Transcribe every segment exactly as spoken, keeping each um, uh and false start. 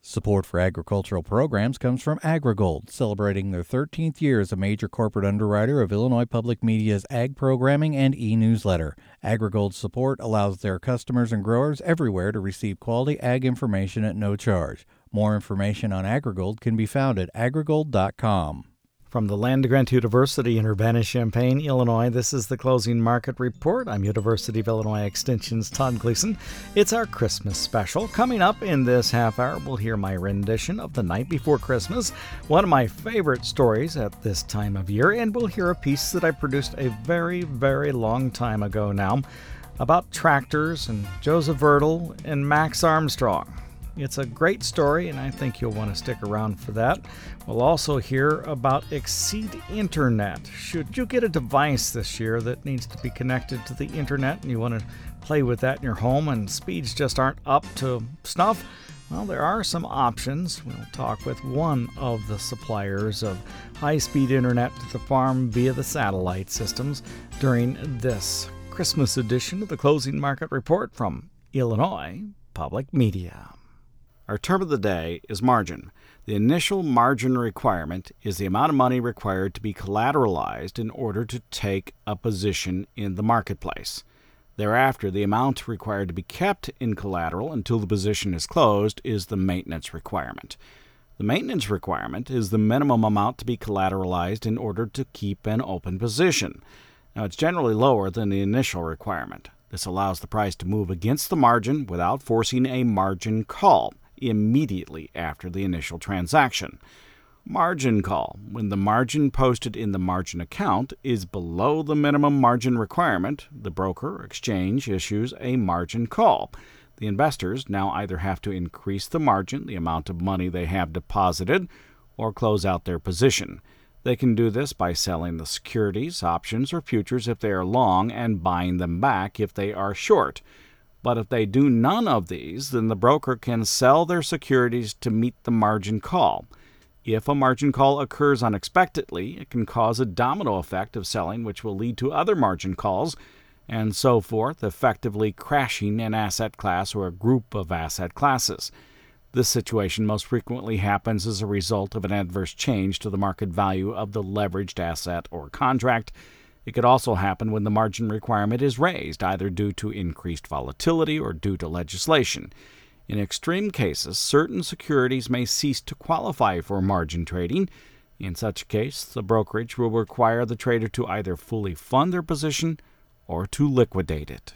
Support for agricultural programs comes from AgriGold, celebrating their thirteenth year as a major corporate underwriter of Illinois Public Media's ag programming and e-newsletter. AgriGold's support allows their customers and growers everywhere to receive quality ag information at no charge. More information on AgriGold can be found at agrigold dot com. From the Land Grant University in Urbana-Champaign, Illinois, this is the Closing Market Report. I'm University of Illinois Extension's Todd Gleason. It's our Christmas special. Coming up in this half hour, we'll hear my rendition of The Night Before Christmas, one of my favorite stories at this time of year, and we'll hear a piece that I produced a very, very long time ago now about tractors and Joseph Vertel and Max Armstrong. It's a great story, and I think you'll want to stick around for that. We'll also hear about Exceed Internet. Should you get a device this year that needs to be connected to the internet and you want to play with that in your home and speeds just aren't up to snuff, well, there are some options. We'll talk with one of the suppliers of high-speed internet to the farm via the satellite systems during this Christmas edition of the Closing Market Report from Illinois Public Media. Our term of the day is margin. The initial margin requirement is the amount of money required to be collateralized in order to take a position in the marketplace. Thereafter, the amount required to be kept in collateral until the position is closed is the maintenance requirement. The maintenance requirement is the minimum amount to be collateralized in order to keep an open position. Now, it's generally lower than the initial requirement. This allows the price to move against the margin without forcing a margin call immediately after the initial transaction. Margin call, when the margin posted in the margin account is below the minimum margin requirement, the broker or exchange issues a margin call. The investors now either have to increase the margin, the amount of money they have deposited, or close out their position. They can do this by selling the securities, options, or futures if they are long and buying them back if they are short. But if they do none of these, then the broker can sell their securities to meet the margin call. If a margin call occurs unexpectedly, it can cause a domino effect of selling, which will lead to other margin calls, and so forth, effectively crashing an asset class or a group of asset classes. This situation most frequently happens as a result of an adverse change to the market value of the leveraged asset or contract. It could also happen when the margin requirement is raised, either due to increased volatility or due to legislation. In extreme cases, certain securities may cease to qualify for margin trading. In such a case, the brokerage will require the trader to either fully fund their position or to liquidate it.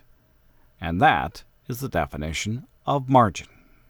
And that is the definition of margin.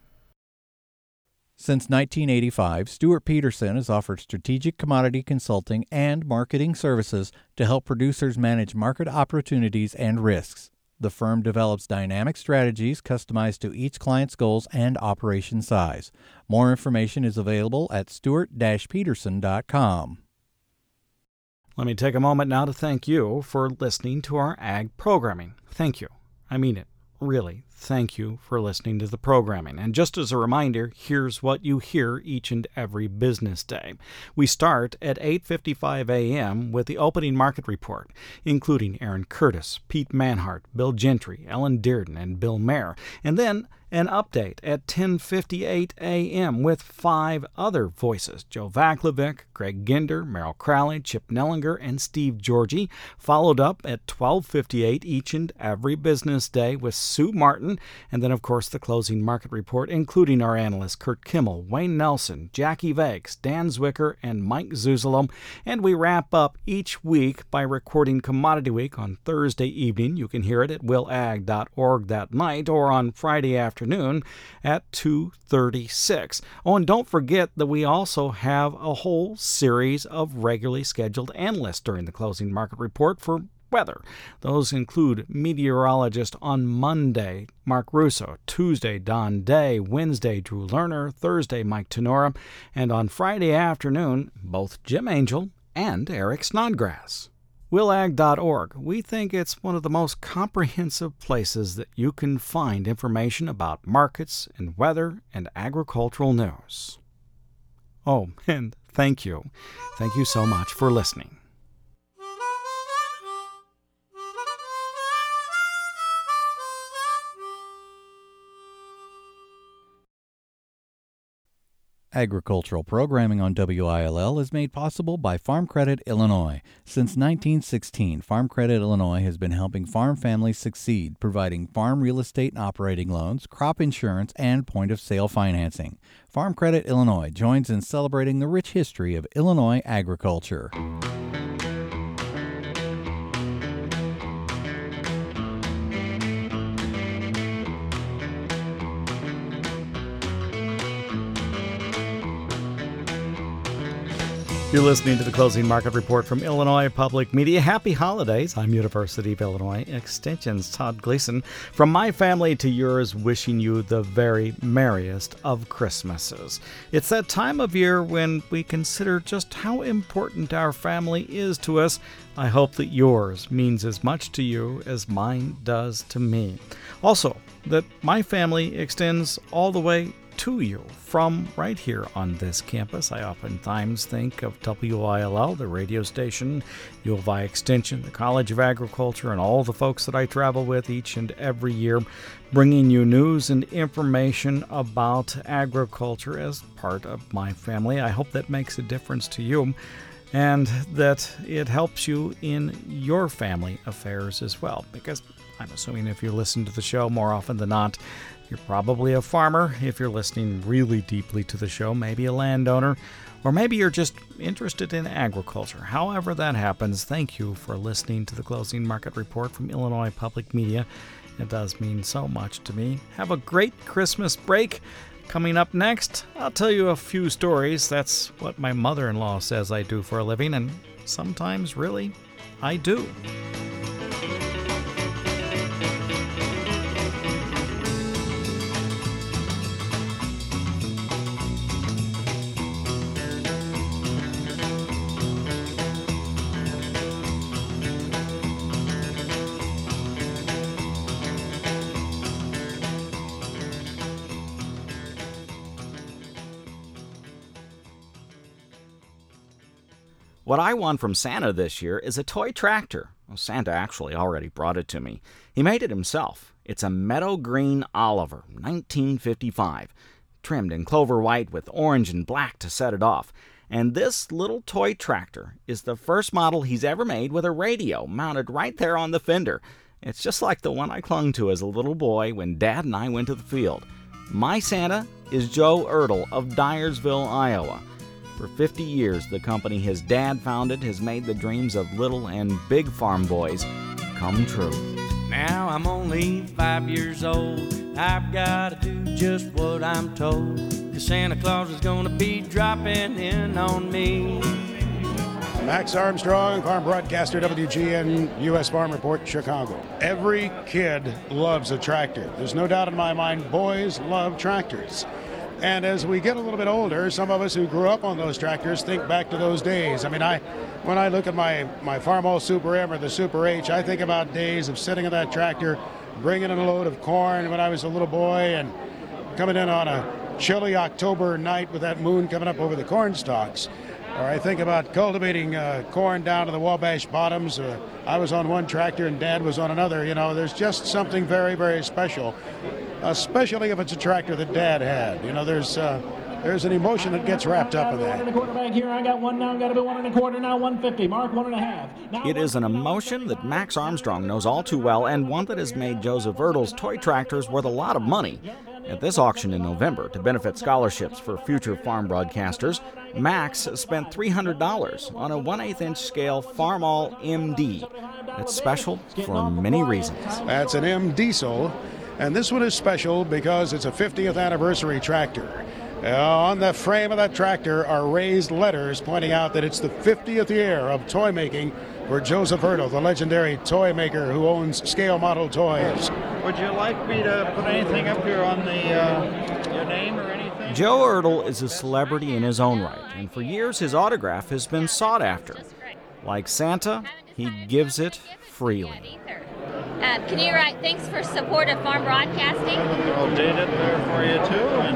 Since nineteen eighty-five, Stuart Peterson has offered strategic commodity consulting and marketing services to help producers manage market opportunities and risks. The firm develops dynamic strategies customized to each client's goals and operation size. More information is available at stuart dash peterson dot com. Let me take a moment now to thank you for listening to our ag programming. Thank you. I mean it. Really, thank you for listening to the programming. And just as a reminder, here's what you hear each and every business day. We start at eight fifty-five a.m. with the opening market report, including Aaron Curtis, Pete Manhart, Bill Gentry, Ellen Dearden, and Bill Mayer. And then an update at ten fifty-eight a.m. with five other voices, Joe Vaklovic, Greg Ginder, Merrill Crowley, Chip Nellinger, and Steve Georgie, followed up at twelve fifty-eight each and every business day with Sue Martin, and then, of course, the closing market report, including our analysts Kurt Kimmel, Wayne Nelson, Jackie Vakes, Dan Zwicker, and Mike Zuzolo. And we wrap up each week by recording Commodity Week on Thursday evening. You can hear it at will ag dot org that night or on Friday afternoon. afternoon at two thirty-six. Oh, and don't forget that we also have a whole series of regularly scheduled analysts during the closing market report for weather. Those include meteorologist on Monday, Mark Russo, Tuesday, Don Day, Wednesday, Drew Lerner, Thursday, Mike Tenora, and on Friday afternoon, both Jim Angel and Eric Snodgrass. will ag dot org. We think it's one of the most comprehensive places that you can find information about markets and weather and agricultural news. Oh, and thank you. Thank you so much for listening. Agricultural programming on W I L L is made possible by Farm Credit Illinois. Since nineteen sixteen, Farm Credit Illinois has been helping farm families succeed, providing farm real estate and operating loans, crop insurance, and point-of-sale financing. Farm Credit Illinois joins in celebrating the rich history of Illinois agriculture. You're listening to the Closing Market Report from Illinois Public Media. Happy holidays. I'm University of Illinois Extension's Todd Gleason. From my family to yours, wishing you the very merriest of Christmases. It's that time of year when we consider just how important our family is to us. I hope that yours means as much to you as mine does to me. Also, that my family extends all the way to you from right here on this campus. I oftentimes think of W I L L, the radio station, U of I Extension, the College of Agriculture, and all the folks that I travel with each and every year, bringing you news and information about agriculture as part of my family. I hope that makes a difference to you, and that it helps you in your family affairs as well, because I'm assuming if you listen to the show more often than not, you're probably a farmer. If you're listening really deeply to the show, maybe a landowner, or maybe you're just interested in agriculture. However that happens, thank you for listening to the Closing Market Report from Illinois Public Media. It does mean so much to me. Have a great Christmas break. Coming up next, I'll tell you a few stories. That's what my mother-in-law says I do for a living, and sometimes, really, I do. What I want from Santa this year is a toy tractor. Well, Santa actually already brought it to me. He made it himself. It's a Meadow Green Oliver, nineteen fifty-five, trimmed in clover white with orange and black to set it off. And this little toy tractor is the first model he's ever made with a radio mounted right there on the fender. It's just like the one I clung to as a little boy when Dad and I went to the field. My Santa is Joe Ertl of Dyersville, Iowa. For fifty years, the company his dad founded has made the dreams of little and big farm boys come true. Now I'm only five years old. I've got to do just what I'm told, 'cause Santa Claus is gonna be dropping in on me. Max Armstrong, farm broadcaster, W G N U S Farm Report, Chicago. Every kid loves a tractor. There's no doubt in my mind, boys love tractors. And as we get a little bit older, some of us who grew up on those tractors think back to those days. I mean, I, when I look at my, my Farmall Super M or the Super H, I think about days of sitting in that tractor, bringing in a load of corn when I was a little boy, and coming in on a chilly October night with that moon coming up over the corn stalks. Or I think about cultivating uh, corn down to the Wabash Bottoms. Uh, I was on one tractor and Dad was on another. You know, there's just something very, very special, especially if it's a tractor that Dad had. You know, there's uh, there's an emotion that gets wrapped up in that. One and a quarter back here. I got one now. Got to be one and a quarter now. one fifty. Mark one and a half. Now It is an emotion that Max Armstrong knows all too well, and one that has made Joseph Ertl's toy tractors worth a lot of money. At this auction in November, to benefit scholarships for future farm broadcasters, Max spent three hundred dollars on a one eighth inch scale Farmall M D. It's special for many reasons. That's an M Diesel, and this one is special because it's a fiftieth anniversary tractor. Uh, on the frame of that tractor are raised letters pointing out that it's the fiftieth year of toy making for Joseph Ertl, the legendary toy maker who owns Scale Model Toys. Would you like me to put anything up here on the uh, your name or anything? Joe Ertl is a celebrity in his own right, and for years his autograph has been sought after. Like Santa, he gives it freely. Uh, can you write thanks for support of farm broadcasting? I'll date it there for you too. And,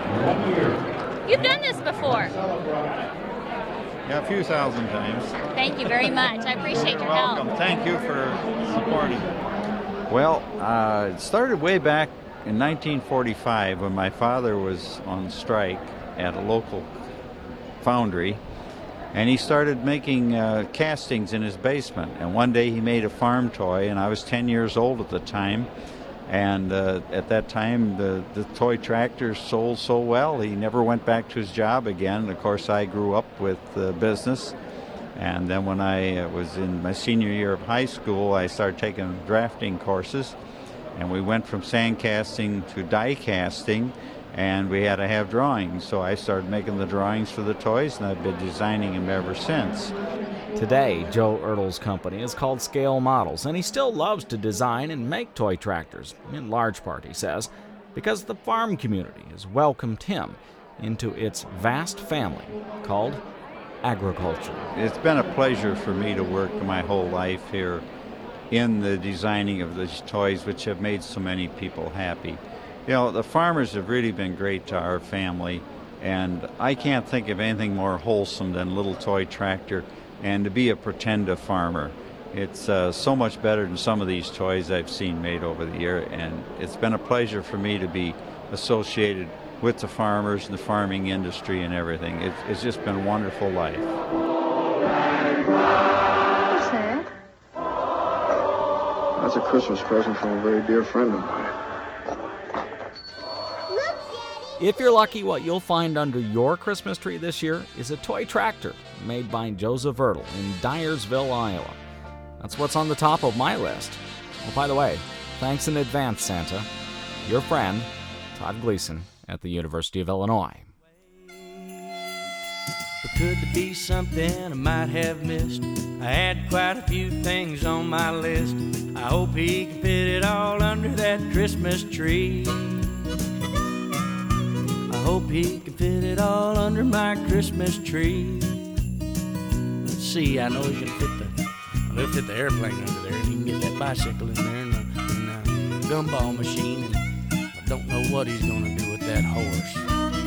uh, You've done this before. yeah, a few thousand times. Thank you very much. I appreciate your Welcome. help. Thank you for supporting. Well, uh, it started way back in nineteen forty-five when my father was on strike, at a local foundry, and he started making uh, castings in his basement. And one day he made a farm toy, and I was ten years old at the time. And uh, at that time, the, the toy tractor sold so well, he never went back to his job again. Of course, I grew up with the business. And then when I uh, was in my senior year of high school, I started taking drafting courses. And we went from sand casting to die casting, and we had to have drawings. So I started making the drawings for the toys, and I've been designing them ever since. Today, Joe Ertl's company is called Scale Models, and he still loves to design and make toy tractors, in large part, he says, because the farm community has welcomed him into its vast family called agriculture. It's been a pleasure for me to work my whole life here in the designing of these toys, which have made so many people happy. You know, the farmers have really been great to our family, and I can't think of anything more wholesome than a little toy tractor and to be a pretend farmer. It's uh, so much better than some of these toys I've seen made over the year, and it's been a pleasure for me to be associated with the farmers and the farming industry and everything. It, it's just been a wonderful life. What's that? That's a Christmas present from a very dear friend of mine. If you're lucky, what you'll find under your Christmas tree this year is a toy tractor made by Joseph Ertl in Dyersville, Iowa. That's what's on the top of my list. Oh, by the way, thanks in advance, Santa. Your friend, Todd Gleason at the University of Illinois. But could there be something I might have missed? I had quite a few things on my list. I hope he can fit it all under that Christmas tree. I hope he can fit it all under my Christmas tree. Let's see, I know he can fit the, well, he'll fit the airplane under there, and he can get that bicycle in there, and the, and the gumball machine, and I don't know what he's gonna do with that horse.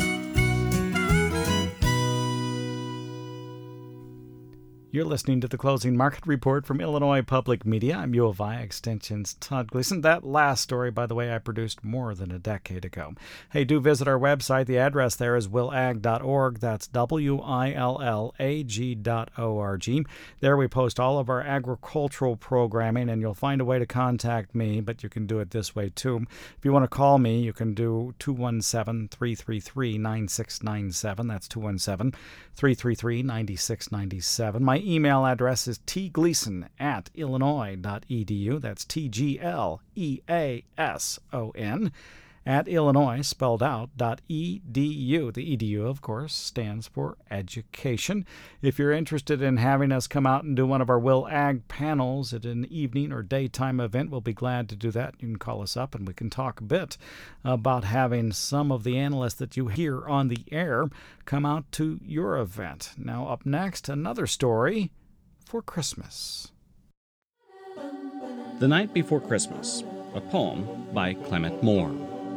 You're listening to the Closing Market Report from Illinois Public Media. I'm U of I Extension's Todd Gleason. That last story, by the way, I produced more than a decade ago. Hey, do visit our website. The address there is will ag dot org. That's W I L L A G dot O R G. There we post all of our agricultural programming, and you'll find a way to contact me, but you can do it this way, too. If you want to call me, you can do two one seven, three three three, nine six nine seven. That's two one seven, three three three, nine six nine seven. My email address is tgleason at illinois dot e d u. That's T G L E A S O N at Illinois, spelled out, dot E D U. The E D U, of course, stands for education. If you're interested in having us come out and do one of our Will Ag panels at an evening or daytime event, we'll be glad to do that. You can call us up and we can talk a bit about having some of the analysts that you hear on the air come out to your event. Now, up next, another story for Christmas. The Night Before Christmas, a poem by Clement Moore.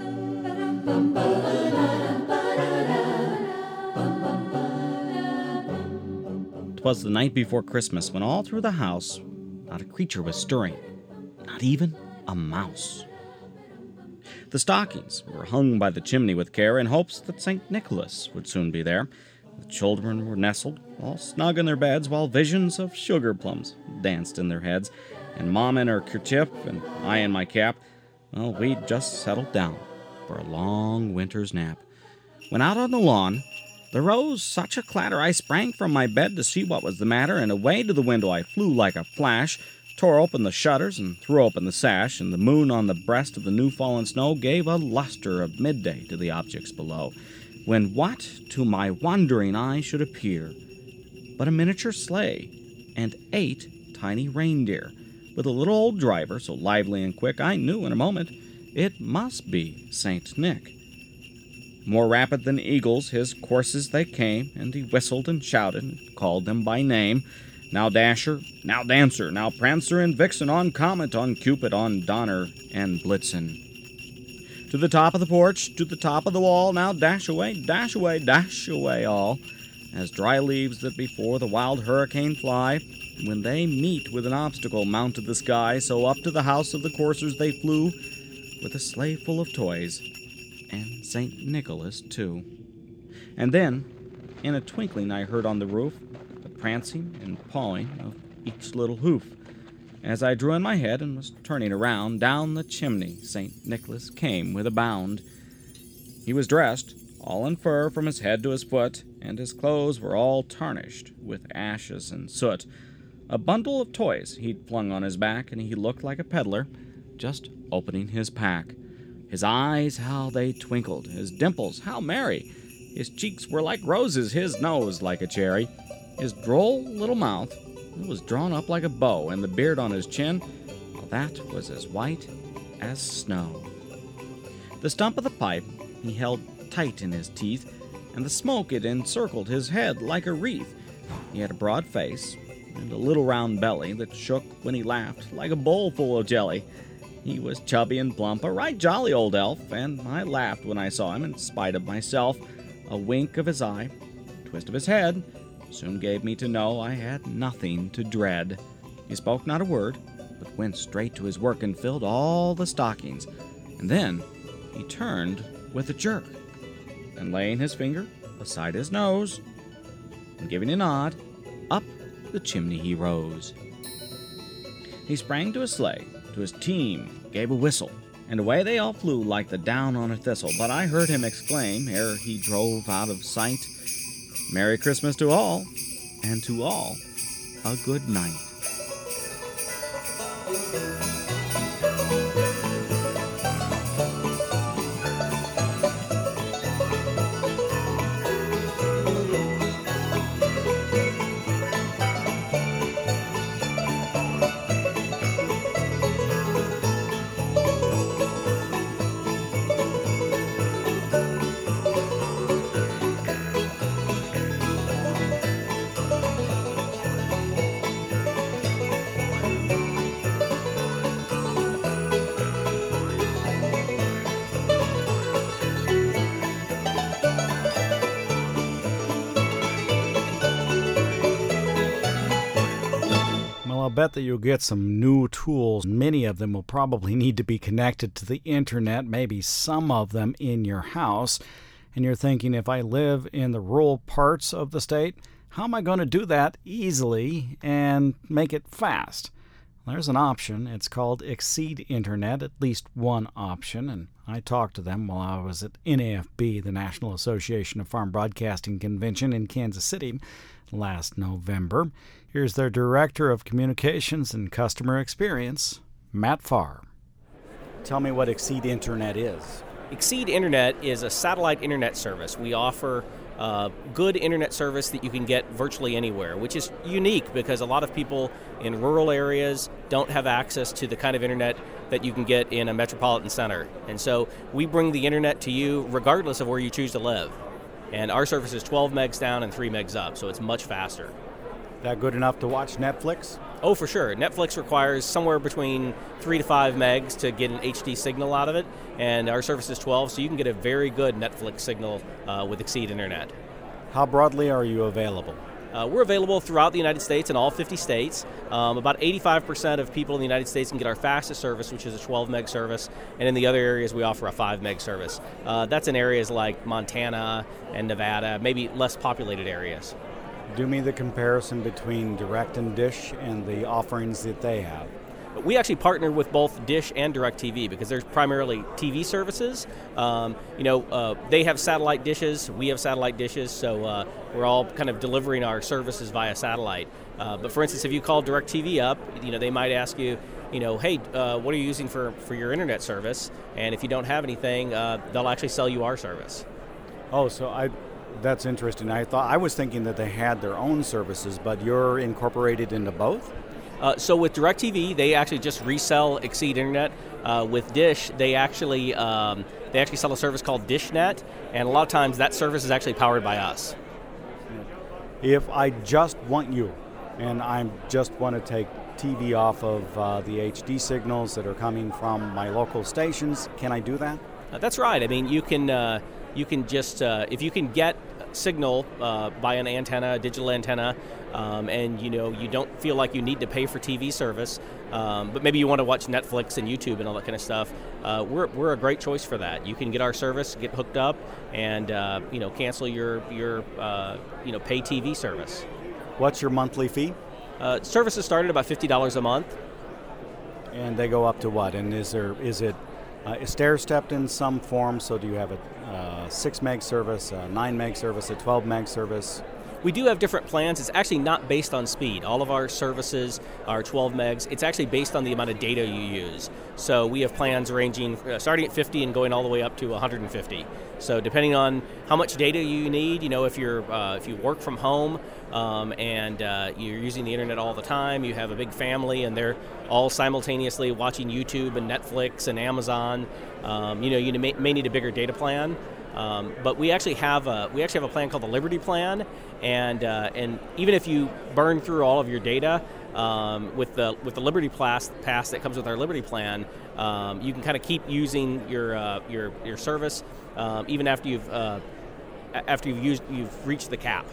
'Twas the night before Christmas, when all through the house not a creature was stirring, not even a mouse. The stockings were hung by the chimney with care, in hopes that Saint Nicholas would soon be there. The children were nestled, all snug in their beds, while visions of sugar plums danced in their heads, and Mom in her kerchief, and I in my cap. Well, we'd just settled down for a long winter's nap, when out on the lawn there rose such a clatter I sprang from my bed to see what was the matter, and away to the window I flew like a flash, tore open the shutters and threw open the sash, and the moon on the breast of the new-fallen snow gave a luster of midday to the objects below, when what to my wondering eye should appear but a miniature sleigh and eight tiny reindeer, with a little old driver so lively and quick I knew in a moment it must be Saint Nick. More rapid than eagles his courses they came, and he whistled and shouted and called them by name. Now Dasher, now Dancer, now Prancer and Vixen, on Comet, on Cupid, on Donner and Blitzen. To the top of the porch, to the top of the wall, now dash away, dash away, dash away all, as dry leaves that before the wild hurricane fly, when they meet with an obstacle mounted the sky, so up to the house of the coursers they flew, with a sleigh full of toys, and Saint Nicholas too. And then, in a twinkling, I heard on the roof the prancing and pawing of each little hoof. As I drew in my head and was turning around, down the chimney Saint Nicholas came with a bound. He was dressed, all in fur from his head to his foot, and his clothes were all tarnished with ashes and soot. A bundle of toys he'd flung on his back, and he looked like a peddler, just opening his pack. His eyes, how they twinkled, his dimples, how merry. His cheeks were like roses, his nose like a cherry. His droll little mouth, it was drawn up like a bow, and the beard on his chin, well, that was as white as snow. The stump of the pipe he held tight in his teeth, and the smoke it encircled his head like a wreath. He had a broad face and a little round belly that shook when he laughed like a bowl full of jelly. He was chubby and plump, a right jolly old elf, and I laughed when I saw him in spite of myself. A wink of his eye, a twist of his head, soon gave me to know I had nothing to dread. He spoke not a word, but went straight to his work and filled all the stockings. And then he turned with a jerk, and laying his finger beside his nose, and giving a nod, up the chimney he rose. He sprang to his sleigh, to his team gave a whistle, and away they all flew like the down on a thistle. But I heard him exclaim, ere he drove out of sight, "Merry Christmas to all, and to all a good night." I'll bet that you'll get some new tools. Many of them will probably need to be connected to the internet, maybe some of them in your house. And you're thinking, if I live in the rural parts of the state, how am I going to do that easily and make it fast? There's an option. It's called Exceed Internet, at least one option. And I talked to them while I was at N A F B, the National Association of Farm Broadcasting Convention in Kansas City last November. Here's their Director of Communications and Customer Experience, Matt Farr. Tell me what Exceed Internet is. Exceed Internet is a satellite internet service. We offer uh, good internet service that you can get virtually anywhere, which is unique because a lot of people in rural areas don't have access to the kind of internet that you can get in a metropolitan center. And so we bring the internet to you regardless of where you choose to live. And our service is twelve megs down and three megs up, so it's much faster. That good enough to watch Netflix? Oh, for sure. Netflix requires somewhere between three to five megs to get an H D signal out of it, and our service is twelve, so you can get a very good Netflix signal uh, with Exceed Internet. How broadly are you available? Uh, we're available throughout the United States in all fifty states. Um, about eighty-five percent of people in the United States can get our fastest service, which is a twelve meg service, and in the other areas we offer a five meg service. Uh, that's in areas like Montana and Nevada, maybe less populated areas. Do me the comparison between Direct and Dish and the offerings that they have. We actually partner with both Dish and DirecTV because there's primarily T V services. Um, you know, uh, they have satellite dishes, we have satellite dishes, so uh, we're all kind of delivering our services via satellite. Uh, but for instance, if you call DirecTV up, you know, they might ask you, you know, hey, uh, what are you using for, for your internet service? And if you don't have anything, uh, they'll actually sell you our service. Oh, so I... That's interesting. I thought I was thinking that they had their own services, but you're incorporated into both? Uh, so with DirecTV, they actually just resell Exceed Internet. Uh, with Dish, they actually um, they actually sell a service called DishNet, and a lot of times that service is actually powered by us. If I just want you, and I just want to take T V off of uh, the H D signals that are coming from my local stations, can I do that? Uh, that's right. I mean, you can. Uh, you can just, uh, if you can get signal uh, by an antenna, a digital antenna, um, and you know you don't feel like you need to pay for T V service, um, but maybe you want to watch Netflix and YouTube and all that kind of stuff, uh, we're we're a great choice for that. You can get our service, get hooked up, and uh, you know cancel your your uh, you know pay T V service. What's your monthly fee? Uh, services start at about fifty dollars a month. And they go up to what? And is there is it uh, stair-stepped in some form? So do you have a uh, six meg service, a nine meg service, a twelve meg service? We do have different plans. It's actually not based on speed. All of our services are twelve megs. It's actually based on the amount of data you use. So we have plans ranging, uh, starting at fifty and going all the way up to one hundred fifty. So depending on how much data you need, you know, if you're uh, if you work from home um, and uh, you're using the internet all the time, you have a big family and they're all simultaneously watching YouTube and Netflix and Amazon, um, you know, you may, may need a bigger data plan. Um, but we actually have a we actually have a plan called the Liberty Plan, and uh, and even if you burn through all of your data um, with the with the Liberty Pass pass that comes with our Liberty Plan, um, you can kind of keep using your uh, your your service um, even after you've uh, after you've used you've reached the cap.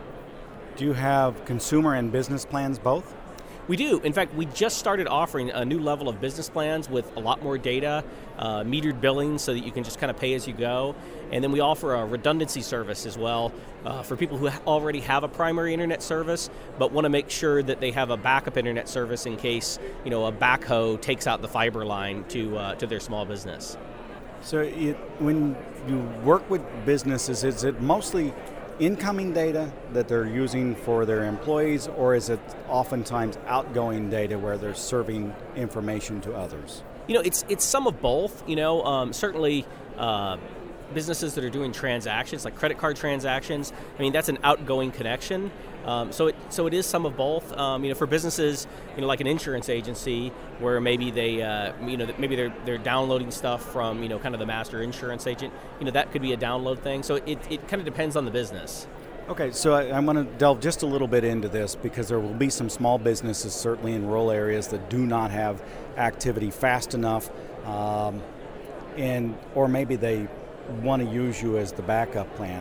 Do you have consumer and business plans both? We do. In fact, we just started offering a new level of business plans with a lot more data, uh, metered billing so that you can just kind of pay as you go. And then we offer a redundancy service as well uh, for people who already have a primary internet service but want to make sure that they have a backup internet service in case, you know, a backhoe takes out the fiber line to uh, to their small business. So it, when you work with businesses, is it mostly incoming data that they're using for their employees, or is it oftentimes outgoing data where they're serving information to others? You know, it's it's some of both. You know, um, certainly uh, businesses that are doing transactions, like credit card transactions, I mean, that's an outgoing connection. Um, so it so it is some of both. Um, you know, for businesses, you know, like an insurance agency, where maybe they, uh, you know, maybe they're they're downloading stuff from, you know, kind of the master insurance agent. You know, that could be a download thing. So it it kind of depends on the business. Okay, so I, I'm going to delve just a little bit into this because there will be some small businesses, certainly in rural areas, that do not have activity fast enough, um, and or maybe they want to use you as the backup plan.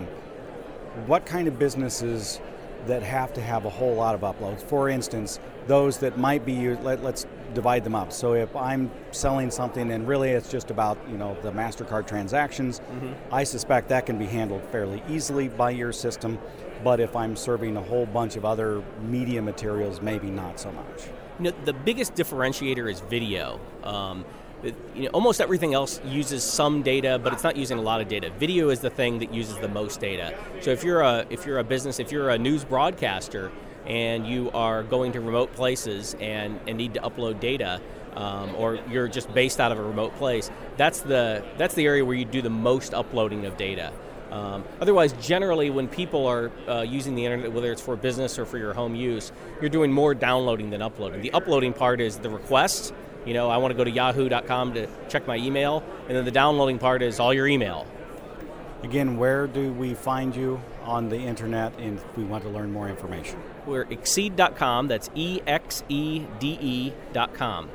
What kind of businesses that have to have a whole lot of uploads? For instance, those that might be, let, let's divide them up. So if I'm selling something and really it's just about, you know, the MasterCard transactions, mm-hmm. I suspect that can be handled fairly easily by your system. But if I'm serving a whole bunch of other media materials, maybe not so much. You know, the biggest differentiator is video. Um, It, you know, almost everything else uses some data, but it's not using a lot of data. Video is the thing that uses the most data. So if you're a if you're a business, if you're a news broadcaster, and you are going to remote places and, and need to upload data, um, or you're just based out of a remote place, that's the that's the area where you do the most uploading of data. Um, otherwise, generally, when people are uh, using the internet, whether it's for business or for your home use, you're doing more downloading than uploading. The uploading part is the request. You know, I want to go to yahoo dot com to check my email, and then the downloading part is all your email. Again, where do we find you on the internet if we want to learn more information? We're exceed dot com, that's E X E D E dot com.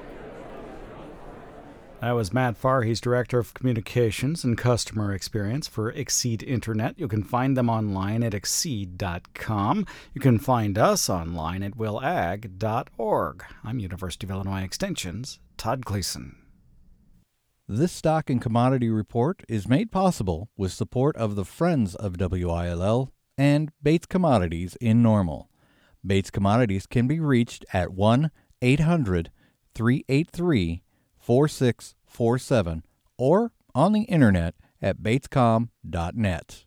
That was Matt Farr. He's Director of Communications and Customer Experience for Exceed Internet. You can find them online at exceed dot com. You can find us online at will ag dot org. I'm University of Illinois Extension's Todd Gleason. This stock and commodity report is made possible with support of the Friends of W I L L and Bates Commodities in Normal. Bates Commodities can be reached at one eight hundred three eight three four six four seven or on the internet at batescom dot net.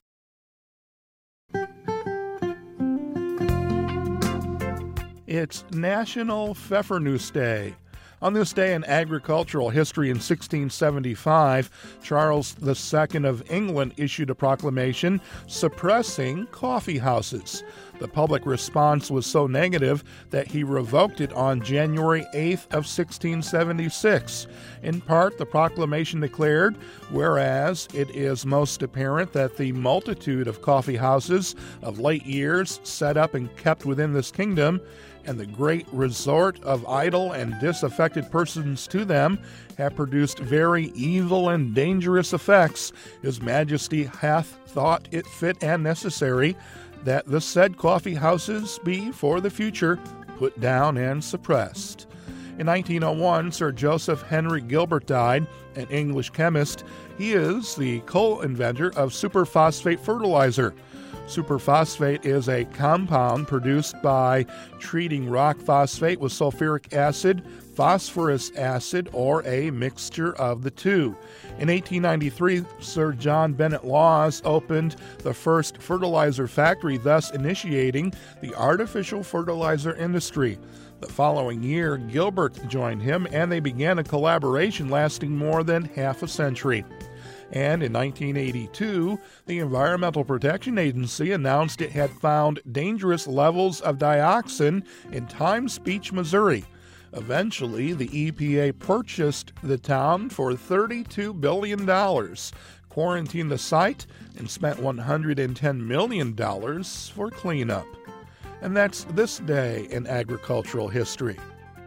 It's National Pfeffernuss Day. On this day in agricultural history in sixteen seventy-five, Charles the Second of England issued a proclamation suppressing coffee houses. The public response was so negative that he revoked it on January eighth of sixteen seventy-six. In part, the proclamation declared, whereas it is most apparent that the multitude of coffee houses of late years set up and kept within this kingdom and the great resort of idle and disaffected persons to them have produced very evil and dangerous effects, His Majesty hath thought it fit and necessary that the said coffee houses be for the future put down and suppressed. In nineteen oh one, Sir Joseph Henry Gilbert died, an English chemist. He is the co-inventor of superphosphate fertilizer. Superphosphate is a compound produced by treating rock phosphate with sulfuric acid, phosphorus acid, or a mixture of the two. In eighteen ninety-three, Sir John Bennett Laws opened the first fertilizer factory, thus initiating the artificial fertilizer industry. The following year, Gilbert joined him, and they began a collaboration lasting more than half a century. And in nineteen eighty-two, the Environmental Protection Agency announced it had found dangerous levels of dioxin in Times Beach, Missouri. Eventually, the E P A purchased the town for thirty-two billion dollars, quarantined the site, and spent one hundred ten million dollars for cleanup. And that's this day in agricultural history.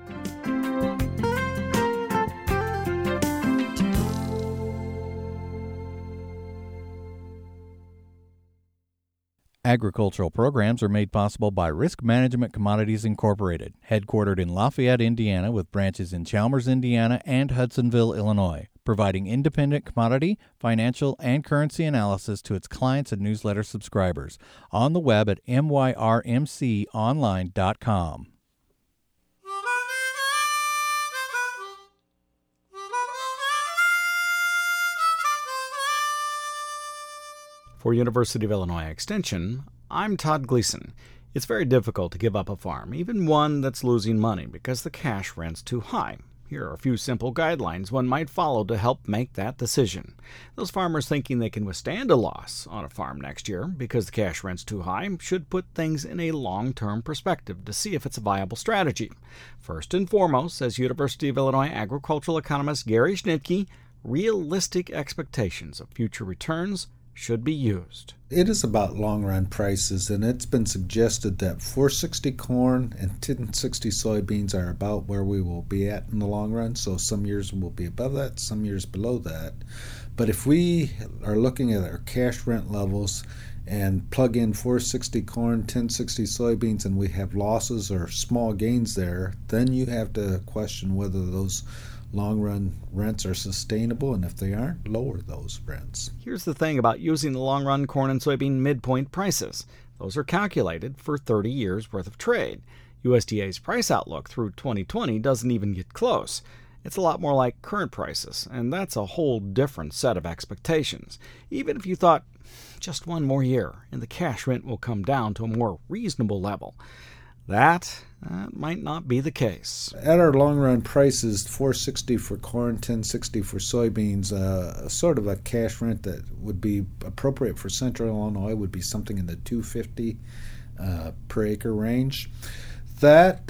Agricultural programs are made possible by Risk Management Commodities Incorporated, headquartered in Lafayette, Indiana, with branches in Chalmers, Indiana, and Hudsonville, Illinois, providing independent commodity, financial, and currency analysis to its clients and newsletter subscribers. On the web at m y r m c online dot com. For University of Illinois Extension, I'm Todd Gleason. It's very difficult to give up a farm, even one that's losing money, because the cash rent's too high. Here are a few simple guidelines one might follow to help make that decision. Those farmers thinking they can withstand a loss on a farm next year because the cash rent's too high should put things in a long-term perspective to see if it's a viable strategy. First and foremost, says University of Illinois agricultural economist Gary Schnitke, realistic expectations of future returns should be used. It is about long-run prices, and it's been suggested that four sixty corn and ten sixty soybeans are about where we will be at in the long run. So some years we'll be above that, some years below that. But if we are looking at our cash rent levels and plug in four sixty corn, ten sixty soybeans, and we have losses or small gains there, then you have to question whether those long-run rents are sustainable, and if they aren't, lower those rents. Here's the thing about using the long-run corn and soybean midpoint prices. Those are calculated for thirty years worth of trade. U S D A's price outlook through twenty twenty doesn't even get close. It's a lot more like current prices, and that's a whole different set of expectations. Even if you thought just one more year and the cash rent will come down to a more reasonable level, that uh, might not be the case. At our long-run prices, four sixty for corn, ten sixty for soybeans, uh, sort of a cash rent that would be appropriate for Central Illinois would be something in the two fifty uh, per acre range. That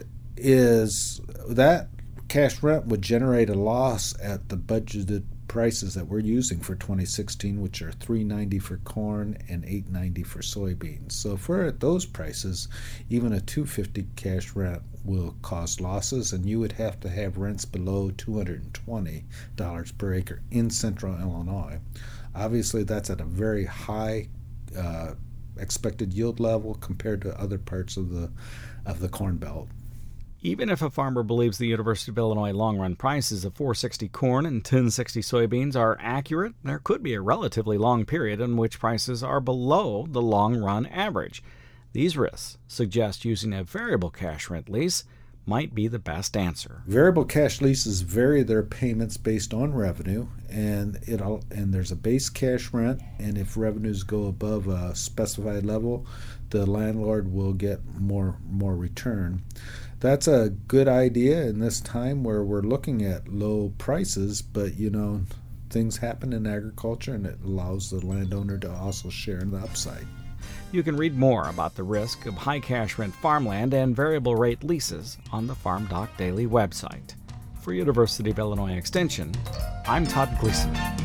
is that cash rent would generate a loss at the budgeted prices that we're using for twenty sixteen, which are three ninety for corn and eight ninety for soybeans. So if we're at those prices, even a two fifty cash rent will cause losses, and you would have to have rents below two hundred twenty dollars per acre in Central Illinois. Obviously, that's at a very high uh, expected yield level compared to other parts of the of the Corn Belt. Even if a farmer believes the University of Illinois long-run prices of four sixty corn and ten sixty soybeans are accurate, there could be a relatively long period in which prices are below the long-run average. These risks suggest using a variable cash rent lease might be the best answer. Variable cash leases vary their payments based on revenue, and it and there's a base cash rent, and if revenues go above a specified level, the landlord will get more more return. That's a good idea in this time where we're looking at low prices, but you know, things happen in agriculture, and it allows the landowner to also share in the upside. You can read more about the risk of high cash rent farmland and variable rate leases on the Farm Doc Daily website. For University of Illinois Extension, I'm Todd Gleason.